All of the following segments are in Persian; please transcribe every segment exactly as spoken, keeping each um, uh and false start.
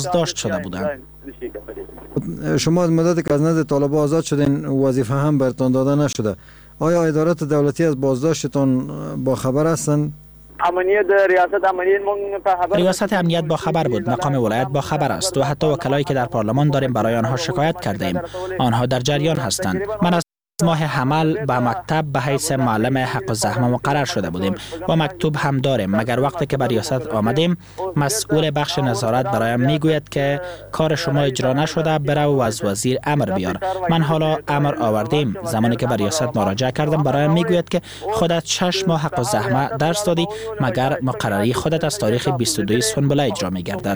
بازداشت شده بودند. شما از مدت که از نزد طالبان آزاد شدین وظیفه هم برتان داده نشده. آیا ادارات دولتی از بازداشتتان با خبر هستند؟ امنیت ریاست امنیت ریاست امنیت با خبر بود، مقام ولایت با خبر است و حتی وکلایی که در پارلمان داریم برای آنها شکایت کرده ایم. آنها در جریان هستند. من از ماه حمل به مکتب به حیث معلم حق الزحمه مقرر شده بودیم و مکتوب هم داریم، مگر وقتی که به ریاست آمدیم مسئول بخش نظارت برایم میگوید که کار شما اجرا نشده، بره و از وزیر امر بیار. من حالا امر آوردیم. زمانی که به ریاست مراجعه کردم برایم میگوید که خودت شش ماه حق الزحمه درس دادی، مگر مقرری خودت از تاریخ بیست و دو سنبله اجرا میگردد.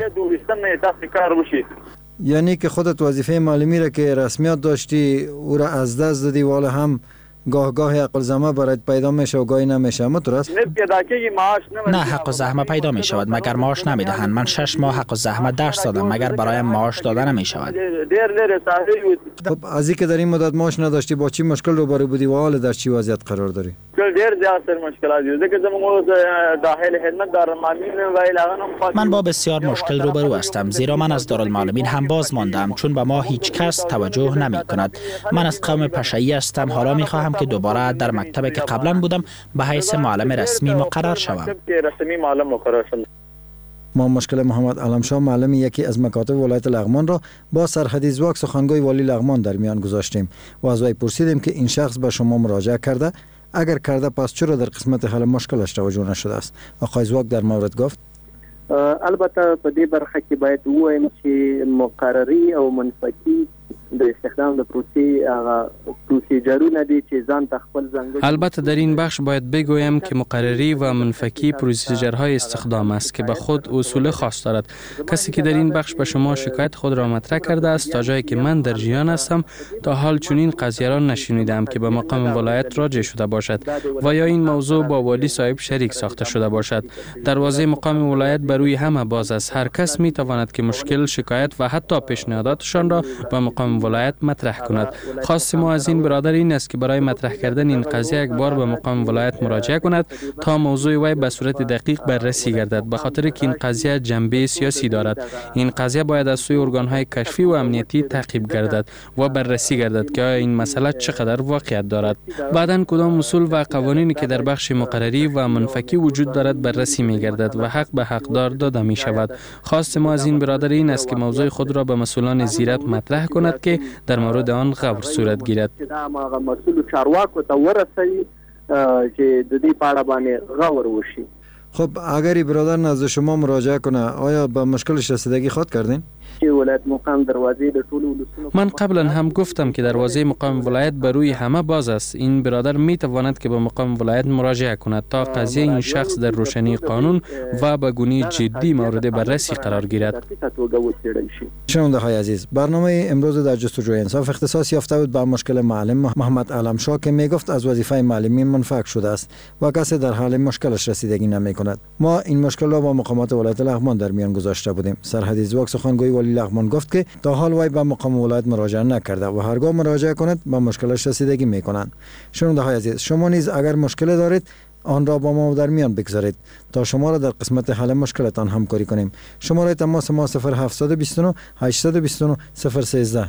یعنی که خودت وظیفه معلمی را که رسمیت داشتی او را از دست دادی و حالا هم گاه گاه حق الزحمه برات پیدا میشه و گاهی نمیشه، مترست؟ نه، حق الزحمه پیدا می شود مگر معاش نمی دهند. من شش ماه حق الزحمه درس دادم مگر برایم معاش داده نمی شود. خب از اینکه در این مدت معاش نداشتی با چی مشکل روبرو بودی و حال در چی وضعیت قرار داری؟ من با بسیار مشکل روبرو هستم، زیرا من از دارالمعلمین هم باز ماندم چون به ما هیچ کس توجه نمی کند. من از قوم پشه‌ای هستم. حالا می خواهم که دوباره در مکتبی که قبلا بودم به حیث معلم رسمی مقرر شوم. ما مشکل محمد علمشاه معلم یکی از مکاتب ولایت لغمان را با سرحدی زواک سخنگوی والی لغمان در میان گذاشتیم و از وی پرسیدیم که این شخص به شما مراجعه کرده؟ اگر کرده پس چرا در قسمت حل مشکلش توجه نشده است؟ آقای زواک در مورد گفت البته په دې برخه کې باید ووایم چې مقرری او منفکی د استخدام د پروسې هغه پروسیجرونه دي چې ځان تخپل ځانګړي. البته در این بخش باید بگویم که مقرری و منفکی پروسیجرهای استخدام است که به خود اصول خاص دارد. کسی که در این بخش به شما شکایت خود را مطرح کرده است تا جایی که من در جریان هستم تا حال چنین قضیه را نشنیدم که به مقام ولایت راجع شده باشد و یا این موضوع با والی صاحب شریک ساخته شده باشد. دروازه مقام ولایت روی همه باز است. هر کس می تواند که مشکل، شکایت و حتی پیشنهاداتشان را به مقام ولایت مطرح کند. خواست ما از این برادر این است که برای مطرح کردن این قضیه یک بار به مقام ولایت مراجعه کند تا موضوع وی به صورت دقیق بررسی گردد، به خاطر که این قضیه جنبه سیاسی دارد. این قضیه باید از سوی ارگان‌های کشفی و امنیتی تعقیب گردد و بررسی گردد که آیا این مسئله چقدر واقعیت دارد. بعداً کدام اصول و قوانینی که در بخش مقرری و منفکی وجود دارد بررسی می گردد و حق به حقدار داده می شود. خواست ما از این برادر این است که موضوع خود را به مسئولان زیرت مطرح کند که در مورد آن غور صورت گیرد. مسئول چارواکو ته ورسوي چې د دې په اړه باندې غور وشي. خب اگر برادر نزد شما مراجعه کنه آیا به مشکلش رسیدگی خود کردین؟ من قبلا هم گفتم که دروازه مقام ولایت بر روی همه باز است. این برادر می تواند که به مقام ولایت مراجعه کند تا قضیه این شخص در روشنی قانون و به گونه جدی مورد بررسی قرار گیرد. شنونده های عزیز، برنامه امروز در جستجوی انصاف اختصاص یافته بود به مشکل معلم محمد علمشاه که می گفت از وظیفه معلمی منفک شده است و کسی در حال مشکلش رسیدگی نمی کند. ما این مشکل را با مقامات ولایت لغمان در میان گذاشته بودیم. سرحدی زواک سخنگوی والی لغمان گفت که تا حال وی به مقام ولایت مراجعه نکرده و هرگاه مراجعه کند به مشکلش رسیدگی می کنند. شنونده های عزیز، شما نیز اگر مشکل دارید آن را با ما در میان بگذارید تا شما را در قسمت حل مشکلتان همکاری کنیم. شماره تماس ما صفر هفت دو نه هشت دو نه صفر یک سه.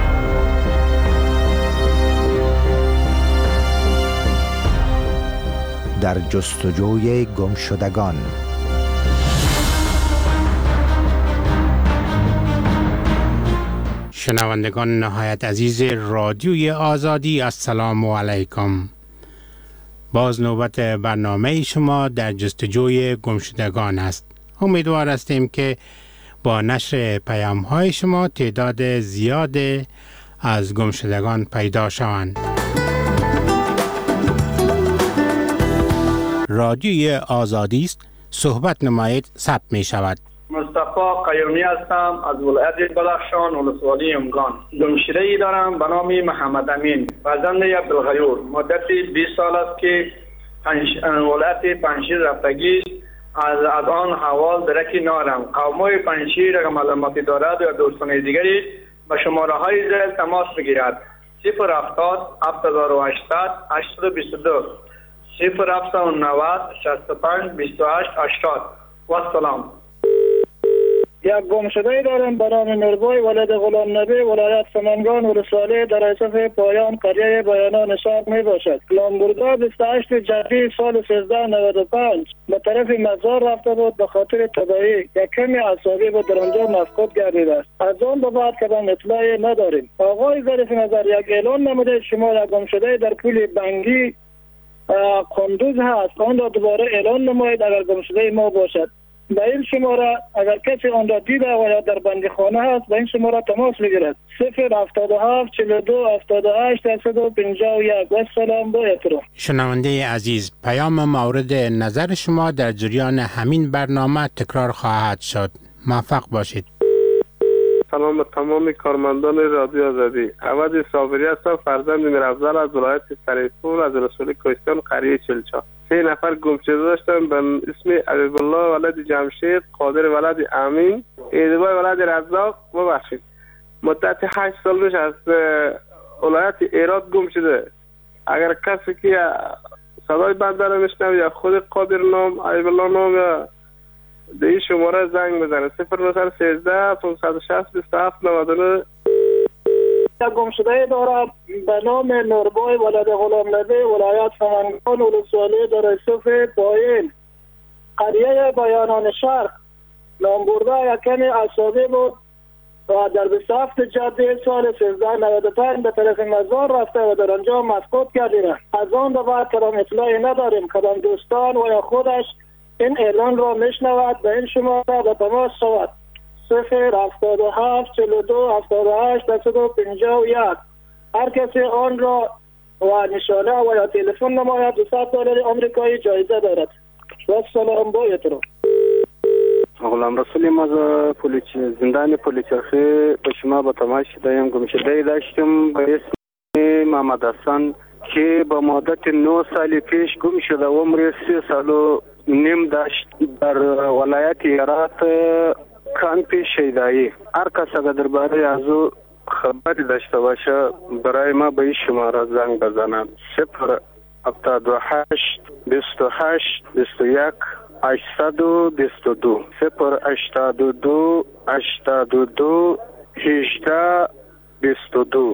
در جستجوی گمشدگان. شنوندگان نهایت عزیز رادیوی آزادی، السلام علیکم. باز نوبت برنامه شما در جستجوی گمشدگان است. امیدوار هستیم که با نشر پیام های شما تعداد زیاد از گمشدگان پیدا شوند. رادیوی آزادی است، صحبت نمایید ثبت می شود. مصطفی قیومی هستم از ولایت بدخشان، ولسوالی امگان. گمشده‌ای دارم به نام محمد امین، فرزند عبدالغیور. مدتی بیست سال است که ولایت پنجشیر رفتگی از از آن حوال درکی نارم. قومای پنجشیر اگر معلوماتی دارد یا دوستان دیگری به شماره های زیر تماس بگیرد. صفر هفتاد هفت هزار و هشتصد هشتصد و بیست و دو صفر هفتصد و نود شصت و پنج بیست و هشت هشتاد. و السلام. یک گمشده دارم به نام نوربای ولد غلام نبی ولایت سمنگان ولسوالی در ایسف پایان قریه بیانان شرق می باشد. لامبورگا بیست و هشت جدی سال سیزده نود و پنج به طرف مزار رفته بود به خاطر تداعی یک کمی عصابی بود در آنجا مفقود گردیده است. از آن به بعد که به اطلاعی نداریم. آقای ظریف نظر یک اعلان نموده شما یک گمشده در پول بنگی قندوز هست آن را دوباره اعلان نمایید اگر گمشده ما باشد. به این شماره اگر کسی آن را دیده و یا در بندی خانه هست به این شماره تماس میگیرد. صفر هفتاد و هفت چهل و دو هفتاد و هشت صد و پنجاه و یک. و سلام با احترام. شنونده عزیز، پیام مورد نظر شما در جریان همین برنامه تکرار خواهد شد. موفق باشید. سلام به تمام کارمندان رادیو آزادی. عوض صابری هستم، فرزند میرافضل از ولایت سریپور از رسول کوهستان قریه چلچا. سه نفر گمشده داشتم به اسم حبیب الله ولد جمشید، قادر ولد امین، ایدبای ولد رزاق. ببخشید مدت هشت سال میشه از ولایت ایراد گم شده. اگر کسی که صدای بنده را میشنوه یا خود قادر نام حبیب الله نام یا به این شماره زنگ بزنه صفر نه سیزده پانصد و شصت بیست و هفت نود و نه. یک گمشده دارد به نام نوربای ولد غلام نبی ولایت سمنگان ولسوالی در ایسف پایین قریه بیانان شرق. لامبورگا یک کمی عصابی بود و در بیست و هفت جدی سال سیزده نود و پنج به طرف مزار رفته و در آنجا مفقود گردیده. از آن به بعد کدام اطلاعی نداریم. کدام دوستان و یا خودش این اعلان را میشنود به این شماره به تماس شود. صفر هفتاد و هفت چهل و دو هفتاد و هشت صد و پنجاه و یک. هر کسی آن را و نشانه و یا تلفن نماید دویست دلار آمریکایی جایزه دارد. و سلام با احترام. غلام رسول ما پلیس زندان پلیسرخی به شما به تماس دایم گمشده داشتم به اسم محمد حسن که با مدت نه سال پیش گم شده و عمر سه سال و نیم داشت در ولایت هرات کمپ شیدایی. هر کس اگر درباره از او خبری داشته باشه برای ما به این شماره زنگ بزنند. صفر هفتاد و هشت بیست و هشت بیست و یک هشتصد و بیست و دو صفر هشتاد و دو هشتاد و دو هجده بیست و دو.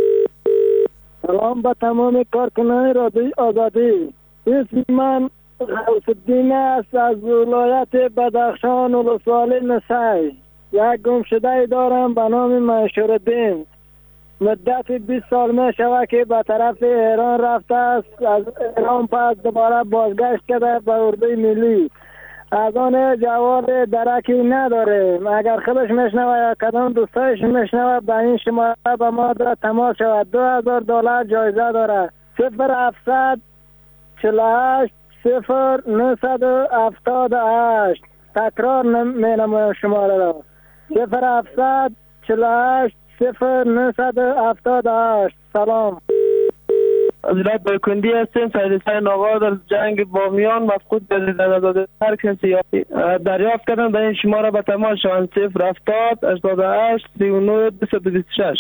سلام به تمام کارکنان رادیو آزادی. اسم من غوث الدین است از ولایت بدخشان ولسوالی نسای. یک گمشده دارم به نام منشور الدین. مدت بیست سال می شود که به طرف ایران رفته است. از ایران پس دوباره بازگشت کرده به اردوی ملی. از آن جواب درکی نداره. اگر خودش میشنوه یا کدام دوستایش میشنوه به این شماره به ما تماس شود. دو هزار دلار جایزه داره. صفر هفتصد چهل و هشت صفر نهصد و هفتاد و هشت. تکرار می نمایم شماره را. صفر هفتصد چهل و هشت صفر نهصد و هفتاد و هشت. سلام. از ولایت بایکندی هستیم. سید حسین آقا در جنگ بامیان مفقود گردیدند. از هر کسی دریافت کردن به این شماره به تماس شوند. صفر هفتاد هشتاد و هشت سی و نه دویست و بیست و شش.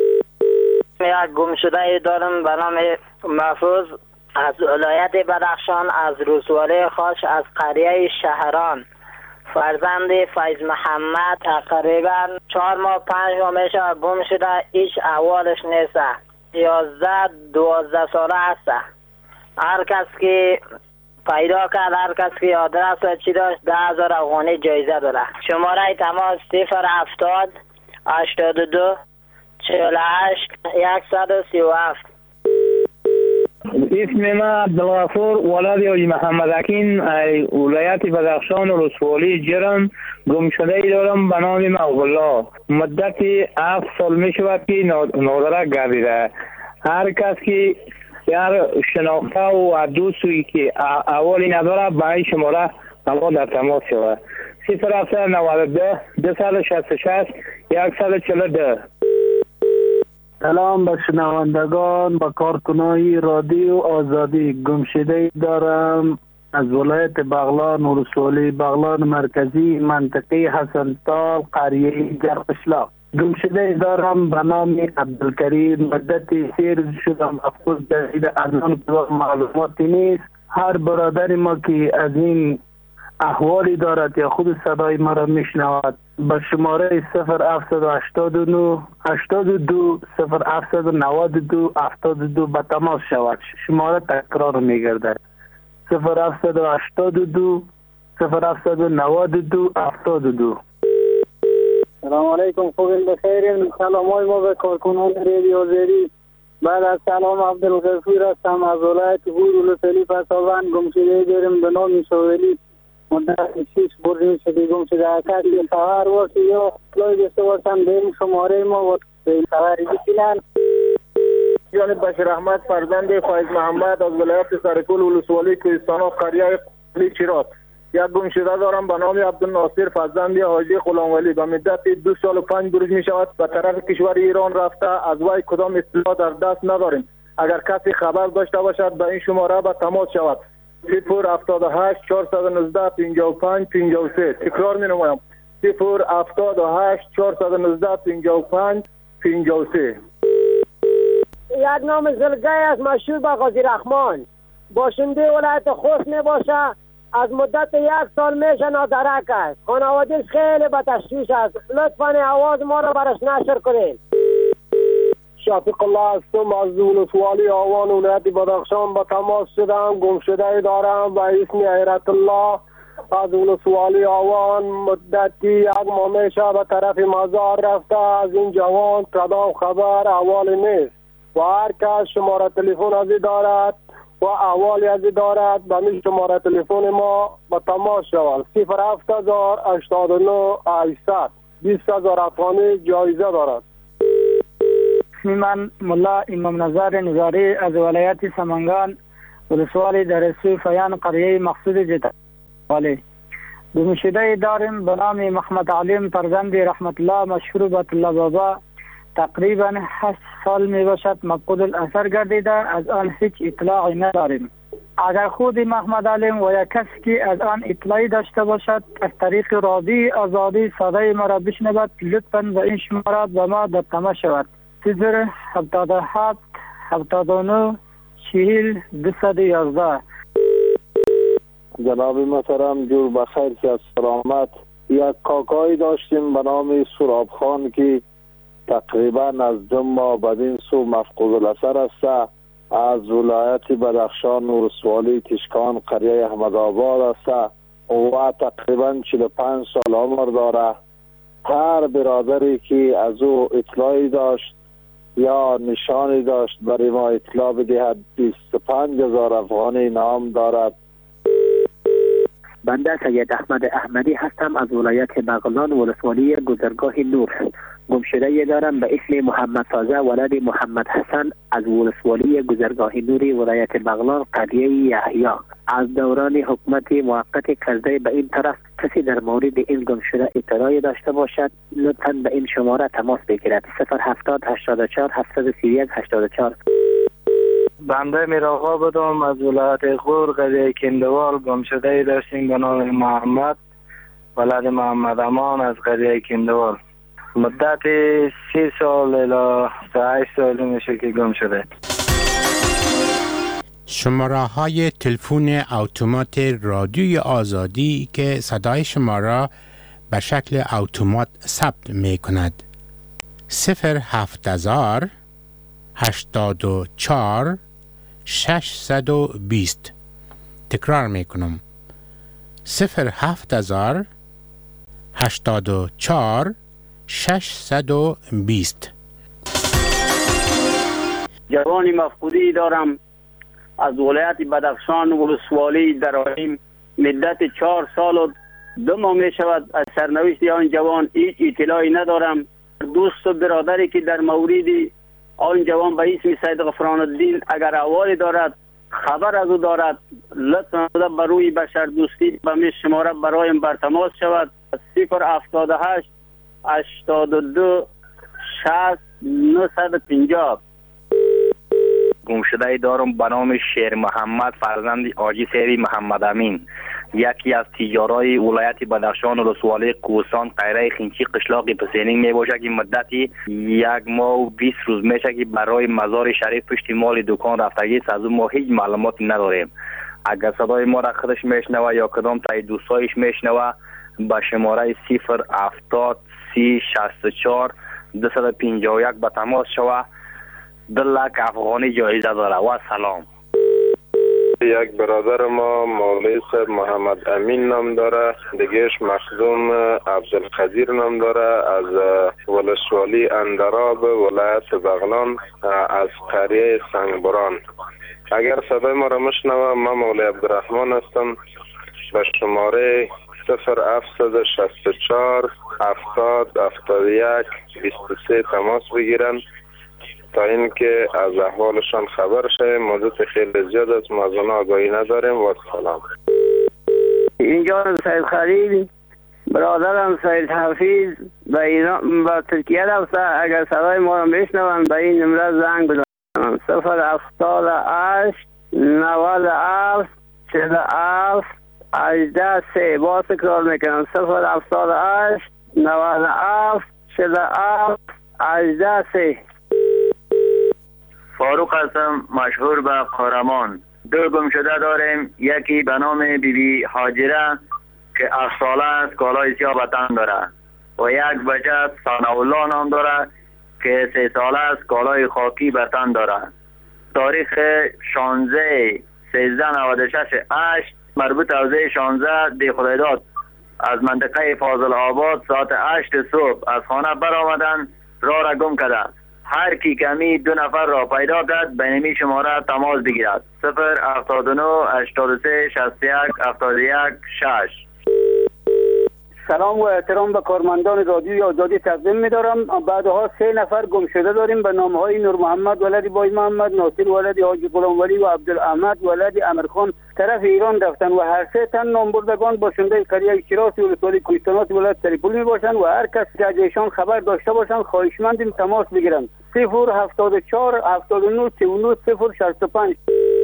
یک گمشده دارم به نام محفوظ از ولایت بدخشان از رسوالی خاش از قریه شهران. فرزند فیض محمد تقریبا چهار ماه پنج ماه میشه گم شده. هیچ احوالش نیست. یازده دوازده ساله هست. هر کس که پیدا کرد هر کس که آدرس و چی داشت ده هزار افغانی جایزه داره. شماره تماس صفر هفتاد هشتاد و دو چهل و هشت صد و سی و هفت. اسم من عبدالغفور ولد حاجی محمد اکین ولایت بدخشان و رسوالی جرم. گم شده ای دارم به نام مغلا. مدت هفت سال می شود که نادرک گردیده. هر کس که یار شناخته و دوستی که اولی نداره به این شماره ما در تماس شود. صفر هفتصد و نود و دو دویست و شصت و شش صد و چهل و دو. سلام به شنوندگان به کارکنان رادیو آزادی. گمشده دارم از ولایت بغلان و رسوالی بغلان مرکزی منطقه حسنطال قریه جرقشلا. گمشده دارم به نام عبدالکریم. مدت سیر شدم افقود جدید از آن معلوماتی نیست. هر برادر ما که از این احوالی دارد یا خود صدای مرا میشنود به شماره صفر هفت هشت نه هشتاد و دو صفر هفت نود و دو هفتاد و دو به تماس شود. شماره تکرار میگردد صفر هفت هشتاد و دو صفر هفت نود و دو هفتاد و دو. سلام علیکم، خوبین بخیرین. سلام های ما به کارکنان رادیو آزادی. بعد از سلام عبدالغفور هستم از ولایت غور ولسوالی پسابند. گمشده داریم به نام سوئیلی مدت شش برج میشه گمشده اکد که خبر باشه یا اطلاعی داشته باشن به این شماره ما و به این خبری بکنن. جانب بشیر احمد فرزند فایز محمد از ولایت سرکل ولسوالی کوهستان و قریه چیرات. یک گمشده دارم به نام عبدالناصر فرزند حاجی غلامولی. به مدت دو سال و پنج روز می شود به طرف کشور ایران رفته. از وی کدام اطلاع در دست نداریم. اگر کسی خبر داشته باشد به این شماره به تماس شود صفر هفتاد و هشت چهارصد و نوزده پنجاه و پنج پنجاه و سه. تکرار می نمایم صفر هفتاد و هشت چهارصد و نوزده پنجاه و پنج پنجاه و سه. یک نام زلگی است مشهور به قاضی رحمان. باشنده ولایت خوست می باشه. از مدت یک سال میشه نادرک است. خانوادهش خیلی به تشویش است. لطفاً آواز ما را برش نشر کنین. شفیق الله هستم از ولسوالی آوان ولایت بدخشان به تماس شدم. گمشده دارم به اسم حیرت الله از ولسوالی آوان. مدتی یک ماه میشه به طرف مزار رفته. از این جوان کدام خبر احوال نیست و هر کس شماره تلفن ازی دارد و احوالی ازی دارد به می شماره تلفن ما به تماس شود صفر هفت هزار هشتاد و نه هشتصد بیست هزار افغانی جایزه دارد. من ملا امام نظر نظاری از ولایت سمنگان ولسوالی در سوی فیان قریه مقصود جده والی. گمشده داریم به نام محمد علیم فرزند رحمت الله مشهور به طلا بابا. تقریبا هشت سال می باشد مفقود الاثر گردیده. از آن هیچ اطلاعی نداریم. اگر خود محمد علیم و یا کسی که از آن اطلاعی داشته باشد از طریق رادیو آزادی صدای مرا بشنود لطفاً به این شماره به ما در تماس شود صفر هفتاد و هفت هفتاد و نه چهل دویست و یازده. جناب محترم جور بخیر که از سلامت. یک کاکایی داشتیم به نام سراب خان که تقریبا از دو ماه بدین سو مفقود الاثر است. از ولایت بدخشان ولسوالی تشکان قریه احمد آباد است و تقریبا چهل و پنج سال عمر داره. هر برادری که از او اطلاعی داشت یا نشانی داشت برای ما اطلاع بدهد. بیست و پنج هزار افغانی نام دارد. بنده سید احمد احمدی هستم از ولایت بغلان ولسوالی گذرگاه نور. گمشده دارم به اسم محمد سازه ولد محمد حسن از ولسوالی گذرگاه نوری ولایت بغلان قریه یحیی. از دوران حکومت موقت کرده به این طرف کسی در مورد این گمشده اطلاعی داشته باشد لطفاً به این شماره تماس بگیرد صفر هفتاد هشتاد و چهار هفتصد و سی و یک هشتاد و چهار. بنده میرآقا بودم از ولایت غور قریه کندوال. گمشده داشتیم به نام محمد ولد محمد امان از قریه کندوال. مدت سی سال الی هشت سال میشه که گم شده. شماره های تلفن اتومات رادیوی آزادی که صدای شما را به شکل اتومات ثبت می کند صفر هفت هزار هشتاد و چهار ششصد و بیست. تکرار می کنم صفر هفت هزار هشتاد و چهار ششصد و بیست. جوانی مفقودی دارم از ولایت بدخشان ولسوالی درایم. مدت چهار سال و دو ماه می شود از سرنوشت آن جوان هیچ اطلاعی ندارم. دوست و برادری که در مورد آن جوان به اسم سید غفران الدین اگر احوالی دارد خبر از او دارد لطفاً بر روی بشر دوستی به می شماره برایم بر تماس شود صفر هفتاد و هشت هشتاد و دو شصت نهصد و پنجاه. گمشده دارم به نام شیر محمد فرزند حاجی سیدی محمد امین. یکی از تجارای ولایت بدخشان ولسوالی کوهستان قریه خینچی قشلاق پسینینگ می باشه که مدتی یک ماه و بیست روز میشه که برای مزار شریف پشت مال دکان رفتگی از اون ما هیچ معلوماتی نداریم. اگر صدای ما را خودش میشنوه یا کدام تای دوستایش میشنوه به شماره صفر هفتاد سی شصت و چهار دویست و پنجاه و یک به تماس شوه. دو لک افغانی جایزه داره. و سلام. یک برادر ما مولوی صاحب محمد امین نام داره، دیگهش مخدوم عبدالقدیر نام داره، از ولسوالی اندراب ولایت بغلان از قریه سنگبران. اگر صدای ما را مشنوه، من مولوی عبدالرحمن هستم. به شماره صفر هفتصد و شصت و چهار هفتاد هفتاد و یک بیست و سه تماس بگیرن تا اینکه از احوالشان خبر شه. مدت خیلی زیاد است، ما از آن آگاهی نداریم. و سلام. اینجا سید خلیل، برادرم سید حفیظ به ایران به ترکیه رفته. اگر صدای ما را میشنون به این نمره زنگ بزنم. صفر هفتاد و هشت نود و هفت چهل و هفت هجده سه. باز تکرار میکنم. صفر هفتاد و هشت نود و هفت چهل و هفت هجده سه. فاروق هستم، مشهور به قهرمان. دو گم شده داریم. یکی به نام بی بی هاجره که هفت ساله است، کالای سیاه به تن داره، و یک بچه ثناءالله نام داره که سه ساله است، کالای خاکی به تن داره. تاریخ شانزده سیزده نود و شش هشت مربوط حوزه شانزده دی خدایداد از منطقه فاضل آباد ساعت هشت صبح از خانه برآمدن، راه را گم کرده. هر کی کمی دو نفر را پیدا کرد به نمی شماره تماس بگیرد. صفر هفتاد و نه هشتاد و سه شصت و یک هفتاد و یک شش. سلام و احترام به کارمندان رادیوی آزادی تقدیم می‌دارم. بعدها سه نفر گم شده داریم به نام‌های نور محمد ولد بای محمد، ناصر ولد حاجی غلام ولی و عبدالاحمد ولد امیرخان طرف ایران رفتن و هر سه تن نامبردگان باشنده قریه شیراز ولسوالی کوهستانات ولایت سریپول میباشند و هر کس که از ایشان خبر داشته باشند خواهشمندیم تماس بگیرند. صفر هفتاد و چهار هفتاد و نه سی و نه صفر شصت و پنج.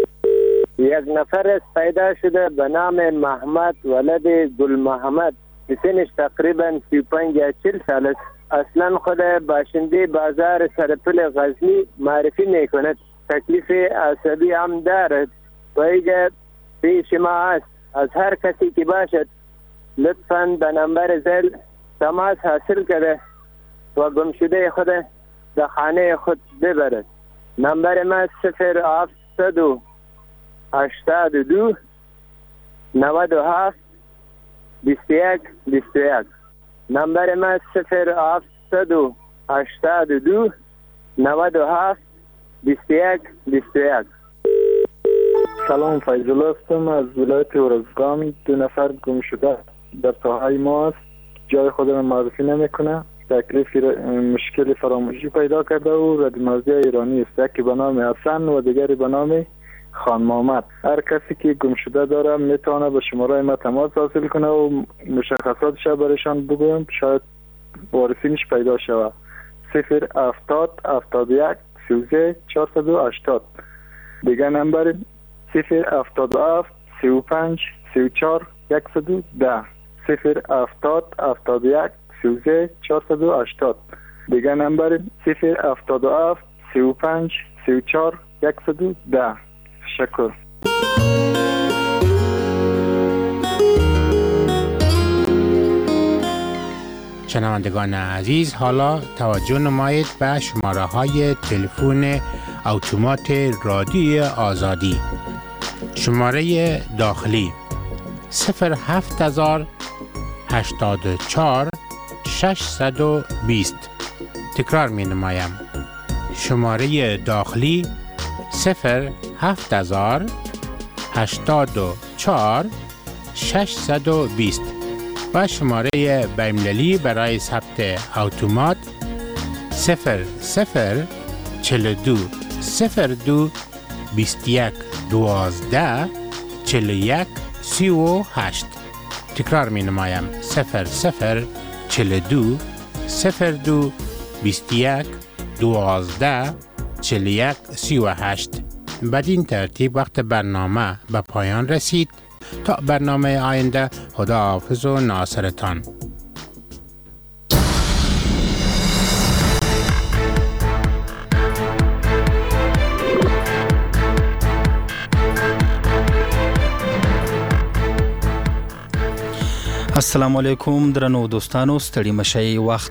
یک نفر پیدا شده به نام محمد ولد گل محمد، سنش تقریبا سی و پنج یا چهل سال است. اصلا خود باشنده بازار سرپل غزنی معرفی میکند. تکلیف عصبی هم دارد و ایجا پیش ما است. از هر کسی که باشد لطفاً به نمبر زل تماس حاصل کرده و گمشده خود به خانه خود ببرد. نمبر ما صفر هفتصد و هشتاد و دو نود و هفت بیست و یک بیست و یک. نمبر ما صفر هفتصد و هشتاد و دو نود و هفت بیست و یک بیست و یک. سلام، فیض الله هستم از ولایت ارزگان. دو نفر گم شده در ساحه ما است. جای خود را معرفی نمیکنه. تکلیف مشکل فراموشی پیدا کرده و ردمازی ایرانی است. یکی به نام حسن و دیگری به نام خان محمد. هر کسی که گم شده داره میتونه به شماره ما تماس حاصل کنه و مشخصاتش برایشان بگویم، شاید وارثینش پیدا شود. صفر هفتاد هفتاد و یک سی و سه چهارصد و هشتاد. دیگه نمبر صفر هفتاد و هفت سی و پنج سی و چهار صد و ده. صفر هفتاد هفتاد و یک سی و سه چهارصد و هشتاد. دیگه نمبر صفر هفتاد و هفت سی و پنج سی و چهار صد و ده. شکر. شنوندگان عزیز، حالا توجه نمایید به شماره های تلفن اتومات رادیوی آزادی. شماره داخلی صفر هفت هزار هشتاد و چهار ششصد و بیست. تکرار می نمایم. شماره داخلی صفر هفت هزار هشتاد و چهار ششصد و بیست و شماره بین‌المللی برای ثبت اتومات صفر صفر چهل و دو صفر دو بیست و یک دوازده چهل و یک سی و هشت. تکرار می نمایم. صفر صفر چهل و دو صفر دو بیست و یک دوازده چهل و یک سی و هشت. بدین ترتیب وقت برنامه به پایان رسید. تا برنامه آینده، خدا حافظ و ناصرتان. السلام علیکم درنو دوستانو، ستړي مشئ، وخت